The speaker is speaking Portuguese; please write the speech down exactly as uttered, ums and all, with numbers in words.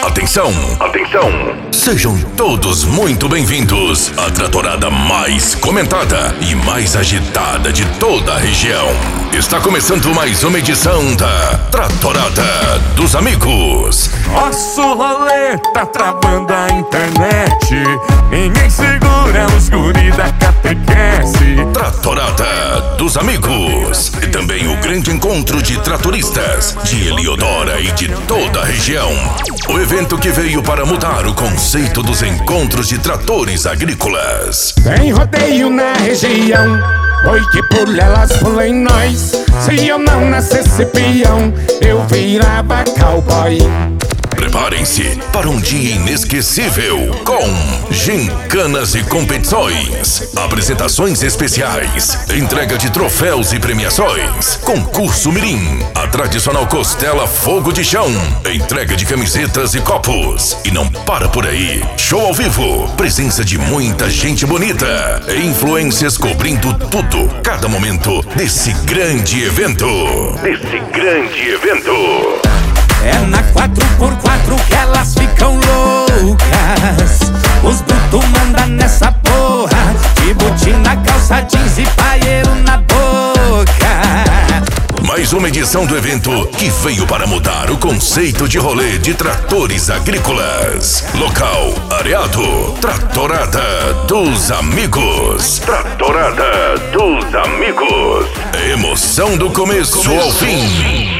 Atenção, atenção. Sejam todos muito bem-vindos à tratorada mais comentada e mais agitada de toda a região. Está começando mais uma edição da Tratorada dos Amigos. Nosso rolê tá travando a internet. Ninguém segura os guri da catequese. Tratorada dos Amigos. E também o grande encontro de tratoristas de Heliodora e de toda a região. O evento que veio para mudar o conceito dos encontros de tratores agrícolas. Tem rodeio na região. Oi que pula, elas pulam em nós. Se eu não nascesse peão, eu virava cowboy. Preparem-se para um dia inesquecível com gincanas e competições, apresentações especiais, entrega de troféus e premiações, concurso mirim, a tradicional costela fogo de chão, entrega de camisetas e copos. E não para por aí, show ao vivo, presença de muita gente bonita, influências cobrindo tudo, cada momento desse grande evento. Desse grande evento. É na quatro por quatro que elas ficam loucas. Os brutos mandam nessa porra, de botina, calça jeans e paieiro na boca. Mais uma edição do evento que veio para mudar o conceito de rolê de tratores agrícolas. Local, Areado, Tratorada dos Amigos. Tratorada dos Amigos. Emoção do começo ao fim.